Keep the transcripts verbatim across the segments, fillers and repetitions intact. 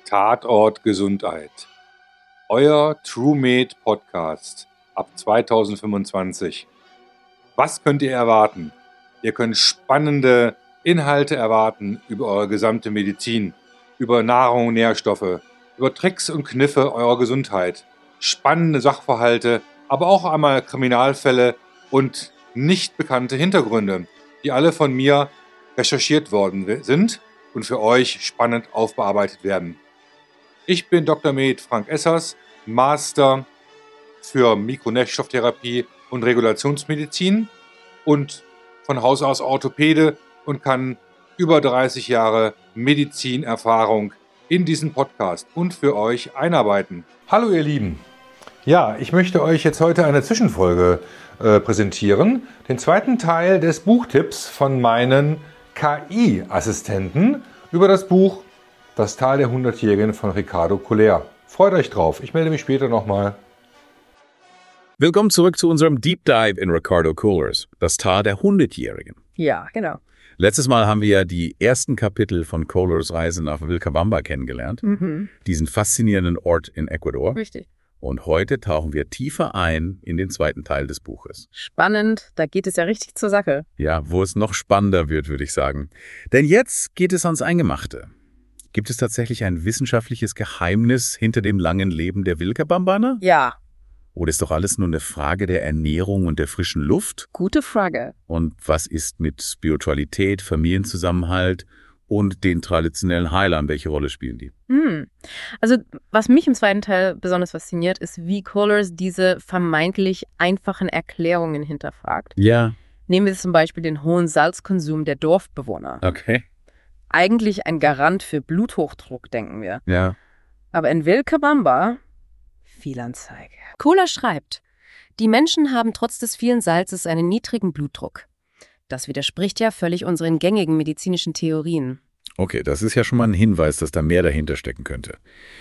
Tatort Gesundheit. Euer TrueMed Podcast ab zweitausendfünfundzwanzig. Was könnt ihr erwarten? Ihr könnt spannende Inhalte erwarten über eure gesamte Medizin, über Nahrung und Nährstoffe, über Tricks und Kniffe eurer Gesundheit, spannende Sachverhalte, aber auch einmal Kriminalfälle und nicht bekannte Hintergründe, die alle von mir recherchiert worden sind und für euch spannend aufbearbeitet werden. Ich bin Doktor Med Frank Essers, Master für Mikronährstofftherapie und Regulationsmedizin und von Haus aus Orthopäde und kann über dreißig Jahre Medizinerfahrung in diesen Podcast und für euch einarbeiten. Hallo ihr Lieben. Ja, ich möchte euch jetzt heute eine Zwischenfolge äh, präsentieren, den zweiten Teil des Buchtipps von meinen K I-Assistenten über das Buch Das Tal der Hundertjährigen von Ricardo Koller. Freut euch drauf, ich melde mich später nochmal. Willkommen zurück zu unserem Deep Dive in Ricardo Kollers, Das Tal der Hundertjährigen. Ja, genau. Letztes Mal haben wir ja die ersten Kapitel von Kollers Reise nach Vilcabamba kennengelernt, Mhm. diesen faszinierenden Ort in Ecuador. Richtig. Und heute tauchen wir tiefer ein in den zweiten Teil des Buches. Spannend, da geht es ja richtig zur Sache. Ja, wo es noch spannender wird, würde ich sagen. Denn jetzt geht es ans Eingemachte. Gibt es tatsächlich ein wissenschaftliches Geheimnis hinter dem langen Leben der Vilcabambaner? Ja, Oder ist doch alles nur eine Frage der Ernährung und der frischen Luft? gute Frage. Und was ist mit Spiritualität, Familienzusammenhalt und den traditionellen Heilern? Welche Rolle spielen die? Hm. Also, was mich im zweiten Teil besonders fasziniert, ist, wie Kollers diese vermeintlich einfachen Erklärungen hinterfragt. Ja. Nehmen wir zum Beispiel den hohen Salzkonsum der Dorfbewohner. Okay. Eigentlich ein Garant für Bluthochdruck, denken wir. Ja. Aber in Vilcabamba Fehlanzeige. Koller schreibt, die Menschen haben trotz des vielen Salzes einen niedrigen Blutdruck. Das widerspricht ja völlig unseren gängigen medizinischen Theorien. Okay, das ist ja schon mal ein Hinweis, dass da mehr dahinter stecken könnte.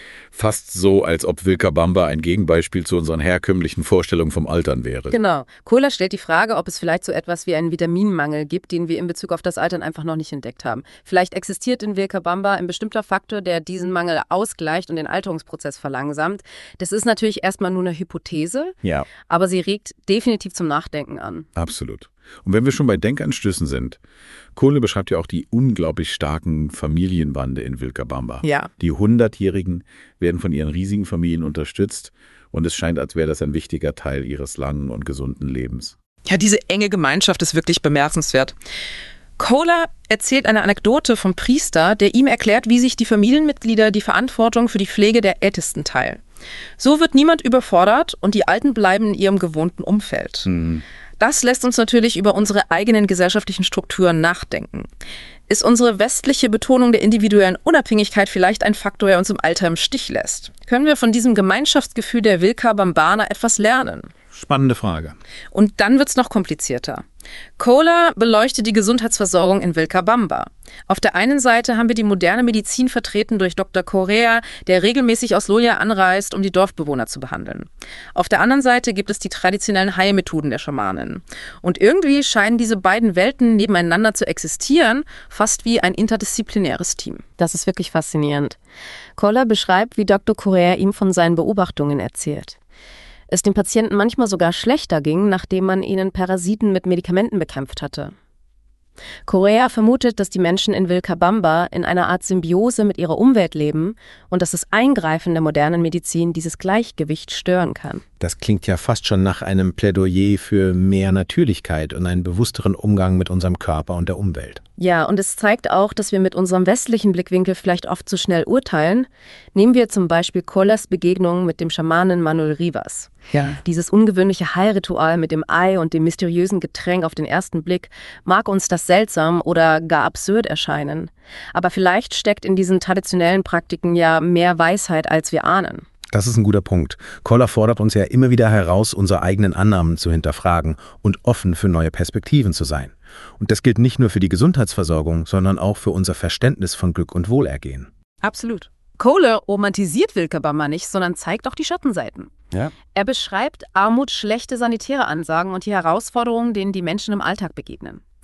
Fast so, als ob Vilcabamba ein Gegenbeispiel zu unseren herkömmlichen Vorstellungen vom Altern wäre. Genau. Koller stellt die Frage, ob es vielleicht so etwas wie einen Vitaminmangel gibt, den wir in Bezug auf das Altern einfach noch nicht entdeckt haben. Vielleicht existiert in Vilcabamba ein bestimmter Faktor, der diesen Mangel ausgleicht und den Alterungsprozess verlangsamt. Das ist natürlich erstmal nur eine Hypothese, Ja, aber sie regt definitiv zum Nachdenken an. absolut. Und wenn wir schon bei Denkanstößen sind, Kohle beschreibt ja auch die unglaublich starken Familienbande in Vilcabamba. Ja. Die Hundertjährigen werden von ihren riesigen Familien unterstützt und es scheint, als wäre das ein wichtiger Teil ihres langen und gesunden Lebens. Ja, diese enge Gemeinschaft ist wirklich bemerkenswert. Koller erzählt eine Anekdote vom Priester, der ihm erklärt, wie sich die Familienmitglieder die Verantwortung für die Pflege der Ältesten teilen. So wird niemand überfordert und die Alten bleiben in ihrem gewohnten Umfeld. Hm. Das lässt uns natürlich über unsere eigenen gesellschaftlichen Strukturen nachdenken. Ist unsere westliche Betonung der individuellen Unabhängigkeit vielleicht ein Faktor, der uns im Alter im Stich lässt? Können wir von diesem Gemeinschaftsgefühl der Vilcabambaner etwas lernen? Spannende Frage. Und dann wird's noch komplizierter. Koller beleuchtet die Gesundheitsversorgung in Vilcabamba. Auf der einen Seite haben wir die moderne Medizin vertreten durch Doktor Correa, der regelmäßig aus Loja anreist, um die Dorfbewohner zu behandeln. Auf der anderen Seite gibt es die traditionellen Heilmethoden der Schamanen. Und irgendwie scheinen diese beiden Welten nebeneinander zu existieren, fast wie ein interdisziplinäres Team. Das ist wirklich faszinierend. Koller beschreibt, wie Doktor Correa ihm von seinen Beobachtungen erzählt. Es den Patienten manchmal sogar schlechter ging, nachdem man ihnen Parasiten mit Medikamenten bekämpft hatte. Correa vermutet, dass die Menschen in Vilcabamba in einer Art Symbiose mit ihrer Umwelt leben und dass das Eingreifen der modernen Medizin dieses Gleichgewicht stören kann. Das klingt ja fast schon nach einem Plädoyer für mehr Natürlichkeit und einen bewussteren Umgang mit unserem Körper und der Umwelt. Ja, und es zeigt auch, dass wir mit unserem westlichen Blickwinkel vielleicht oft zu schnell urteilen. Nehmen wir zum Beispiel Kollers Begegnung mit dem Schamanen Manuel Rivas. Ja. Dieses ungewöhnliche Heilritual mit dem Ei und dem mysteriösen Getränk auf den ersten Blick mag uns das seltsam oder gar absurd erscheinen. Aber vielleicht steckt in diesen traditionellen Praktiken ja mehr Weisheit, als wir ahnen. Das ist ein guter Punkt. Koller fordert uns ja immer wieder heraus, unsere eigenen Annahmen zu hinterfragen und offen für neue Perspektiven zu sein. Und das gilt nicht nur für die Gesundheitsversorgung, sondern auch für unser Verständnis von Glück und Wohlergehen. Absolut. Koller romantisiert Vilcabamba nicht, sondern zeigt auch die Schattenseiten. Ja. Er beschreibt Armut, schlechte sanitäre Ansagen und die Herausforderungen, denen die Menschen im Alltag begegnen.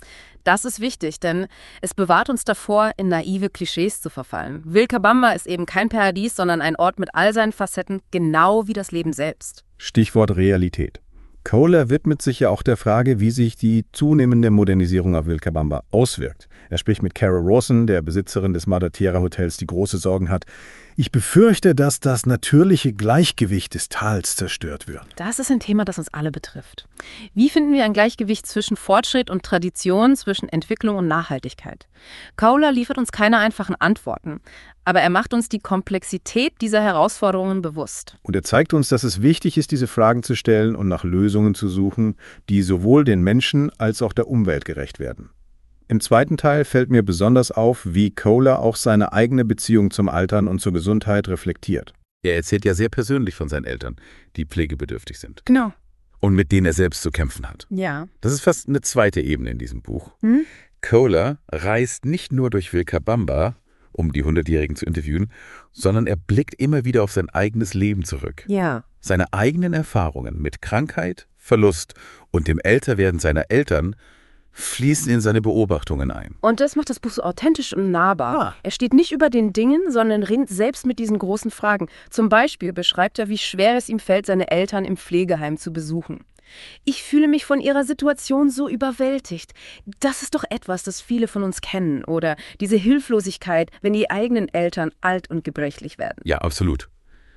Das ist wichtig, denn es bewahrt uns davor, in naive Klischees zu verfallen. Vilcabamba ist eben kein Paradies, sondern ein Ort mit all seinen Facetten, genau wie das Leben selbst. Stichwort Realität. Kohler widmet sich ja auch der Frage, wie sich die zunehmende Modernisierung auf Vilcabamba auswirkt. Er spricht mit Carol Rawson, der Besitzerin des Mother Tierra Hotels, die große Sorgen hat. Ich befürchte, dass das natürliche Gleichgewicht des Tals zerstört wird. Das ist ein Thema, das uns alle betrifft. Wie finden wir ein Gleichgewicht zwischen Fortschritt und Tradition, zwischen Entwicklung und Nachhaltigkeit? Kohler liefert uns keine einfachen Antworten, aber er macht uns die Komplexität dieser Herausforderungen bewusst. Und er zeigt uns, dass es wichtig ist, diese Fragen zu stellen und nach Lösungen zu suchen, die sowohl den Menschen als auch der Umwelt gerecht werden. Im zweiten Teil fällt mir besonders auf, wie Kohler auch seine eigene Beziehung zum Altern und zur Gesundheit reflektiert. Er erzählt ja sehr persönlich von seinen Eltern, die pflegebedürftig sind. Genau. Und mit denen er selbst zu kämpfen hat. Ja. Das ist fast eine zweite Ebene in diesem Buch. Hm? Kohler reist nicht nur durch Vilcabamba, um die Hundertjährigen zu interviewen, sondern er blickt immer wieder auf sein eigenes Leben zurück. Ja. Seine eigenen Erfahrungen mit Krankheit, Verlust und dem Älterwerden seiner Eltern fließen in seine Beobachtungen ein. Und das macht das Buch so authentisch und nahbar. Ah. Er steht nicht über den Dingen, sondern ringt selbst mit diesen großen Fragen. Zum Beispiel beschreibt er, wie schwer es ihm fällt, seine Eltern im Pflegeheim zu besuchen. Ich fühle mich von ihrer Situation so überwältigt. Das ist doch etwas, das viele von uns kennen. Oder diese Hilflosigkeit, wenn die eigenen Eltern alt und gebrechlich werden. Ja, absolut.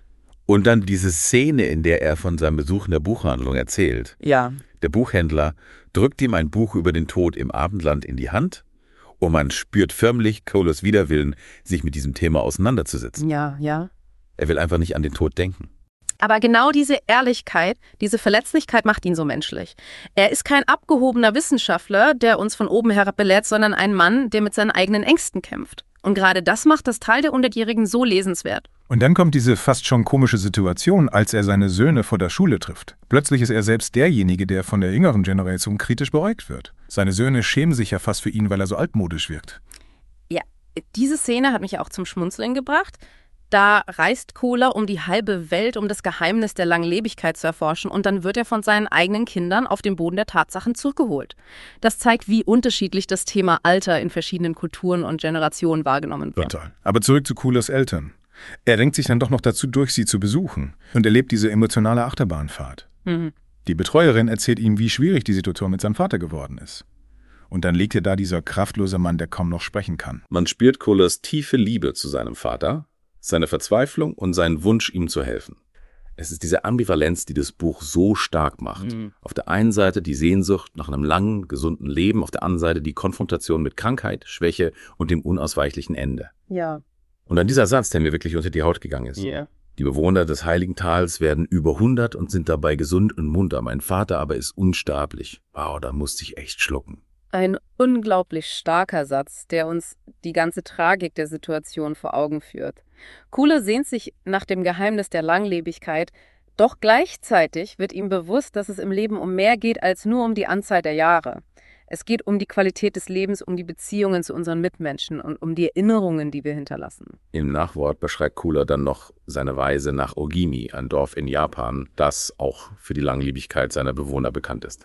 Und dann diese Szene, in der er von seinem Besuch in der Buchhandlung erzählt. Ja. Der Buchhändler drückt ihm ein Buch über den Tod im Abendland in die Hand und man spürt förmlich Kohlers Widerwillen, sich mit diesem Thema auseinanderzusetzen. Ja, ja. Er will einfach nicht an den Tod denken. Aber genau diese Ehrlichkeit, diese Verletzlichkeit macht ihn so menschlich. Er ist kein abgehobener Wissenschaftler, der uns von oben herab belehrt, sondern ein Mann, der mit seinen eigenen Ängsten kämpft. Und gerade das macht das Tal der Hundertjährigen so lesenswert. Und dann kommt diese fast schon komische Situation, als er seine Söhne vor der Schule trifft. Plötzlich ist er selbst derjenige, der von der jüngeren Generation kritisch beäugt wird. Seine Söhne schämen sich ja fast für ihn, weil er so altmodisch wirkt. Ja, diese Szene hat mich auch zum Schmunzeln gebracht. Da reist Kohler um die halbe Welt, um das Geheimnis der Langlebigkeit zu erforschen, und dann wird er von seinen eigenen Kindern auf den Boden der Tatsachen zurückgeholt. Das zeigt, wie unterschiedlich das Thema Alter in verschiedenen Kulturen und Generationen wahrgenommen wird. Total. Aber zurück zu Kohlers Eltern. Er ringt sich dann doch noch dazu durch, sie zu besuchen und erlebt diese emotionale Achterbahnfahrt. Mhm. Die Betreuerin erzählt ihm, wie schwierig die Situation mit seinem Vater geworden ist. Und dann liegt er da, dieser kraftlose Mann, der kaum noch sprechen kann. Man spürt Kohlers tiefe Liebe zu seinem Vater, seine Verzweiflung und seinen Wunsch, ihm zu helfen. Es ist diese Ambivalenz, die das Buch so stark macht. Mhm. Auf der einen Seite die Sehnsucht nach einem langen, gesunden Leben, auf der anderen Seite die Konfrontation mit Krankheit, Schwäche und dem unausweichlichen Ende. Ja. Und dann dieser Satz, der mir wirklich unter die Haut gegangen ist. Yeah. Die Bewohner des Heiligen Tals werden über hundert und sind dabei gesund und munter. Mein Vater aber ist unsterblich. Wow, da musste ich echt schlucken. Ein unglaublich starker Satz, der uns die ganze Tragik der Situation vor Augen führt. Kohler sehnt sich nach dem Geheimnis der Langlebigkeit, doch gleichzeitig wird ihm bewusst, dass es im Leben um mehr geht als nur um die Anzahl der Jahre. Es geht um die Qualität des Lebens, um die Beziehungen zu unseren Mitmenschen und um die Erinnerungen, die wir hinterlassen. Im Nachwort beschreibt Kohler dann noch seine Reise nach Ogimi, ein Dorf in Japan, das auch für die Langlebigkeit seiner Bewohner bekannt ist.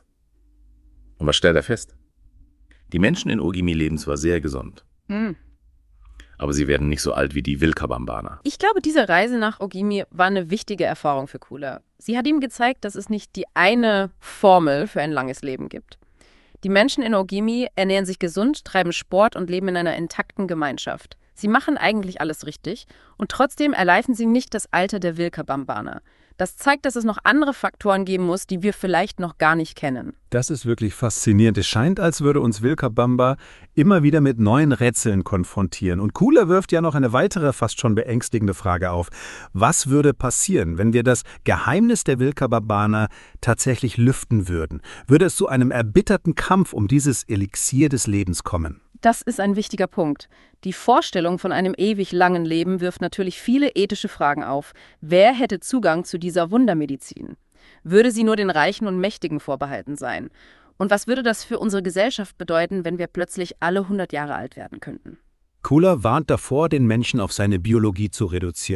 Und was stellt er fest? Die Menschen in Ogimi leben zwar sehr gesund, Hm. aber sie werden nicht so alt wie die Vilcabambaner. Ich glaube, diese Reise nach Ogimi war eine wichtige Erfahrung für Kohler. Sie hat ihm gezeigt, dass es nicht die eine Formel für ein langes Leben gibt. Die Menschen in Ogimi ernähren sich gesund, treiben Sport und leben in einer intakten Gemeinschaft. Sie machen eigentlich alles richtig und trotzdem erreichen sie nicht das Alter der Vilcabambaner. Das zeigt, dass es noch andere Faktoren geben muss, die wir vielleicht noch gar nicht kennen. Das ist wirklich faszinierend. Es scheint, als würde uns Vilcabamba immer wieder mit neuen Rätseln konfrontieren. Und Kohler wirft ja noch eine weitere, fast schon beängstigende Frage auf. Was würde passieren, wenn wir das Geheimnis der Vilcabambaner tatsächlich lüften würden? Würde es zu einem erbitterten Kampf um dieses Elixier des Lebens kommen? Das ist ein wichtiger Punkt. Die Vorstellung von einem ewig langen Leben wirft natürlich viele ethische Fragen auf. Wer hätte Zugang zu dieser Wundermedizin? Würde sie nur den Reichen und Mächtigen vorbehalten sein? Und was würde das für unsere Gesellschaft bedeuten, wenn wir plötzlich alle hundert Jahre alt werden könnten? Kohler warnt davor, den Menschen auf seine Biologie zu reduzieren.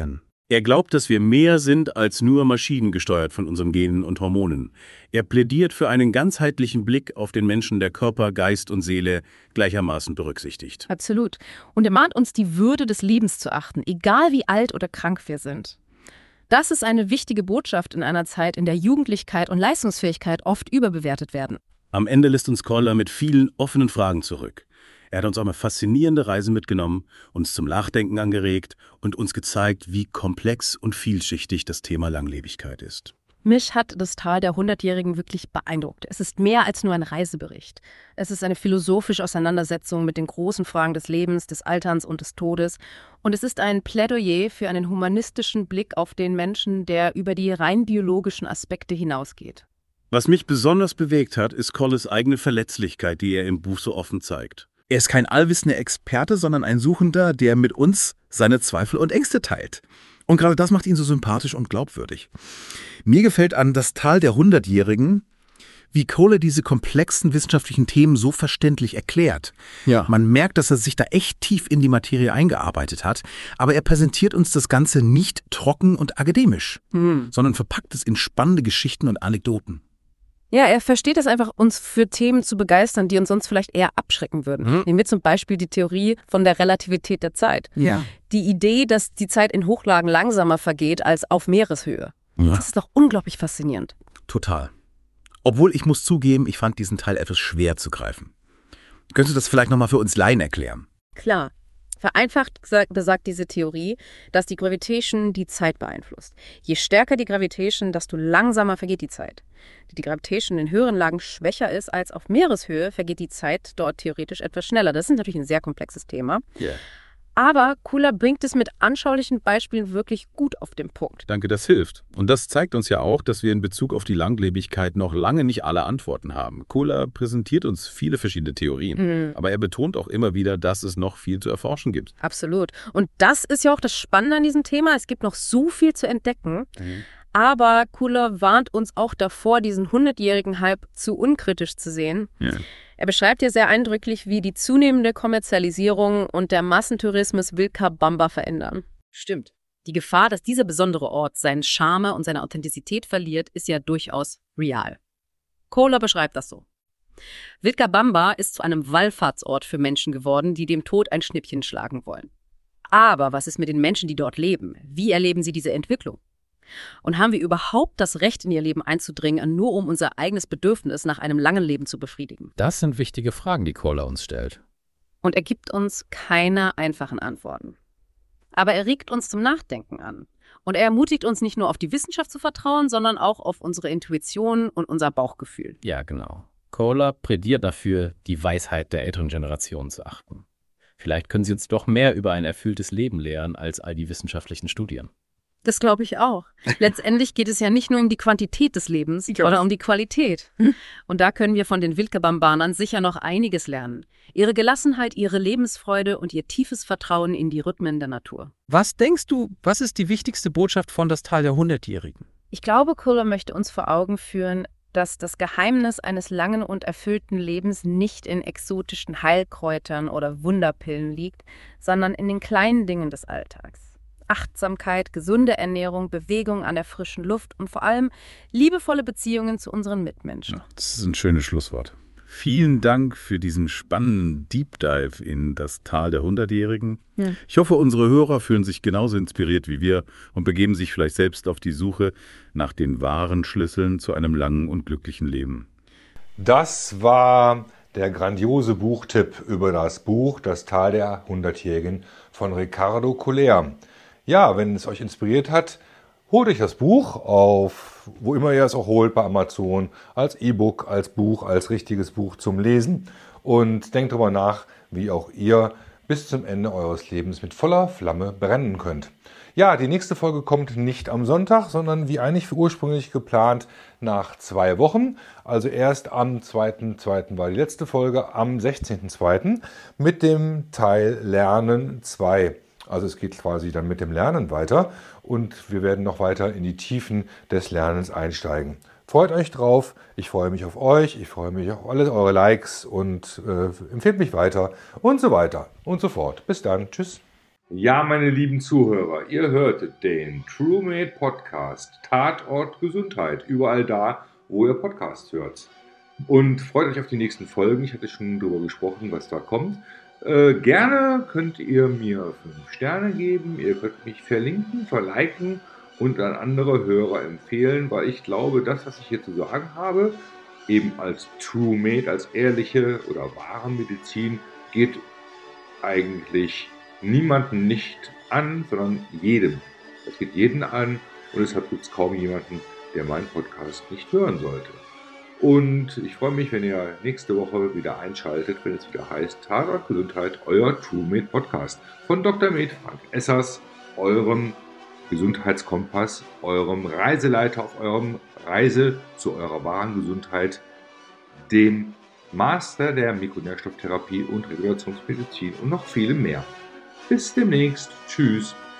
Er glaubt, dass wir mehr sind als nur maschinengesteuert von unseren Genen und Hormonen. Er plädiert für einen ganzheitlichen Blick auf den Menschen, der Körper, Geist und Seele gleichermaßen berücksichtigt. Absolut. Und er mahnt uns, die Würde des Lebens zu achten, egal wie alt oder krank wir sind. Das ist eine wichtige Botschaft in einer Zeit, in der Jugendlichkeit und Leistungsfähigkeit oft überbewertet werden. Am Ende lässt uns Koller mit vielen offenen Fragen zurück. Er hat uns auf eine faszinierende Reise mitgenommen, uns zum Nachdenken angeregt und uns gezeigt, wie komplex und vielschichtig das Thema Langlebigkeit ist. Mich hat das Tal der Hundertjährigen wirklich beeindruckt. Es ist mehr als nur ein Reisebericht. Es ist eine philosophische Auseinandersetzung mit den großen Fragen des Lebens, des Alterns und des Todes. Und es ist ein Plädoyer für einen humanistischen Blick auf den Menschen, der über die rein biologischen Aspekte hinausgeht. Was mich besonders bewegt hat, ist Kollers eigene Verletzlichkeit, die er im Buch so offen zeigt. Er ist kein allwissender Experte, sondern ein Suchender, der mit uns seine Zweifel und Ängste teilt. Und gerade das macht ihn so sympathisch und glaubwürdig. Mir gefällt an Das Tal der Hundertjährigen, wie Kohler diese komplexen wissenschaftlichen Themen so verständlich erklärt. Ja. Man merkt, dass er sich da echt tief in die Materie eingearbeitet hat, aber er präsentiert uns das Ganze nicht trocken und akademisch, Hm. sondern verpackt es in spannende Geschichten und Anekdoten. Ja, er versteht es einfach, uns für Themen zu begeistern, die uns sonst vielleicht eher abschrecken würden. Mhm. Nehmen wir zum Beispiel die Theorie von der Relativität der Zeit. Ja. Die Idee, dass die Zeit in Hochlagen langsamer vergeht als auf Meereshöhe. Ja. Das ist doch unglaublich faszinierend. Total. Obwohl, ich muss zugeben, ich fand diesen Teil etwas schwer zu greifen. Könntest du das vielleicht nochmal für uns Laien erklären? Klar. Vereinfacht gesagt besagt diese Theorie, dass die Gravitation die Zeit beeinflusst. Je stärker die Gravitation, desto langsamer vergeht die Zeit. Da die Gravitation in höheren Lagen schwächer ist als auf Meereshöhe, vergeht die Zeit dort theoretisch etwas schneller. Das ist natürlich ein sehr komplexes Thema. Yeah. Aber Kohler bringt es mit anschaulichen Beispielen wirklich gut auf den Punkt. Danke, das hilft. Und das zeigt uns ja auch, dass wir in Bezug auf die Langlebigkeit noch lange nicht alle Antworten haben. Kohler präsentiert uns viele verschiedene Theorien, Mhm. aber er betont auch immer wieder, dass es noch viel zu erforschen gibt. Absolut. Und das ist ja auch das Spannende an diesem Thema. Es gibt noch so viel zu entdecken. Mhm. Aber Kohler warnt uns auch davor, diesen hundertjährigen Hype zu unkritisch zu sehen. Ja. Er beschreibt ja sehr eindrücklich, wie die zunehmende Kommerzialisierung und der Massentourismus Vilcabamba verändern. Stimmt. Die Gefahr, dass dieser besondere Ort seinen Charme und seine Authentizität verliert, ist ja durchaus real. Kohler beschreibt das so. Vilcabamba ist zu einem Wallfahrtsort für Menschen geworden, die dem Tod ein Schnippchen schlagen wollen. Aber was ist mit den Menschen, die dort leben? Wie erleben sie diese Entwicklung? Und haben wir überhaupt das Recht, in ihr Leben einzudringen, nur um unser eigenes Bedürfnis nach einem langen Leben zu befriedigen? Das sind wichtige Fragen, die Kohler uns stellt. Und er gibt uns keine einfachen Antworten. Aber er regt uns zum Nachdenken an. Und er ermutigt uns nicht nur auf die Wissenschaft zu vertrauen, sondern auch auf unsere Intuition und unser Bauchgefühl. Ja, genau. Kohler plädiert dafür, die Weisheit der älteren Generation zu achten. Vielleicht können sie uns doch mehr über ein erfülltes Leben lehren als all die wissenschaftlichen Studien. Das glaube ich auch. Letztendlich geht es ja nicht nur um die Quantität des Lebens, sondern um die Qualität. Und da können wir von den Vilcabambanern sicher noch einiges lernen. Ihre Gelassenheit, ihre Lebensfreude und ihr tiefes Vertrauen in die Rhythmen der Natur. Was denkst du, was ist die wichtigste Botschaft von Das Tal der Hundertjährigen? Ich glaube, Kohler möchte uns vor Augen führen, dass das Geheimnis eines langen und erfüllten Lebens nicht in exotischen Heilkräutern oder Wunderpillen liegt, sondern in den kleinen Dingen des Alltags. Achtsamkeit, gesunde Ernährung, Bewegung an der frischen Luft und vor allem liebevolle Beziehungen zu unseren Mitmenschen. Ja, das ist ein schönes Schlusswort. Vielen Dank für diesen spannenden Deep Dive in das Tal der Hundertjährigen. Ja. Ich hoffe, unsere Hörer fühlen sich genauso inspiriert wie wir und begeben sich vielleicht selbst auf die Suche nach den wahren Schlüsseln zu einem langen und glücklichen Leben. Das war der grandiose Buchtipp über das Buch Das Tal der Hundertjährigen von Ricardo Koller. Ja, wenn es euch inspiriert hat, holt euch das Buch auf, wo immer ihr es auch holt, bei Amazon, als E-Book, als Buch, als richtiges Buch zum Lesen und denkt darüber nach, wie auch ihr bis zum Ende eures Lebens mit voller Flamme brennen könnt. Ja, die nächste Folge kommt nicht am Sonntag, sondern wie eigentlich ursprünglich geplant nach zwei Wochen. Also erst am zweiten zweiten war die letzte Folge, am sechzehnten zweiten mit dem Teil Lernen zwei. Also es geht quasi dann mit dem Lernen weiter und wir werden noch weiter in die Tiefen des Lernens einsteigen. Freut euch drauf, ich freue mich auf euch, ich freue mich auf alle eure Likes und äh, empfehlt mich weiter und so weiter und so fort. Bis dann, tschüss. Ja, meine lieben Zuhörer, ihr hörtet den TrueMate Podcast, Tatort Gesundheit, überall da, wo ihr Podcasts hört. Und freut euch auf die nächsten Folgen. Ich hatte schon darüber gesprochen, was da kommt. Äh, gerne könnt ihr mir fünf Sterne geben, ihr könnt mich verlinken, verliken und an andere Hörer empfehlen, weil ich glaube, das, was ich hier zu sagen habe, eben als TrueMate, als ehrliche oder wahre Medizin, geht eigentlich niemanden nicht an, sondern jedem. Das geht jeden an und deshalb gibt es kaum jemanden, der meinen Podcast nicht hören sollte. Und ich freue mich, wenn ihr nächste Woche wieder einschaltet, wenn es wieder heißt Tatort Gesundheit, euer TrueMate Podcast von Doktor Med Frank Essers, eurem Gesundheitskompass, eurem Reiseleiter auf eurem Reise zu eurer wahren Gesundheit, dem Master der Mikronährstofftherapie und Regulationsmedizin und noch viel mehr. Bis demnächst. Tschüss.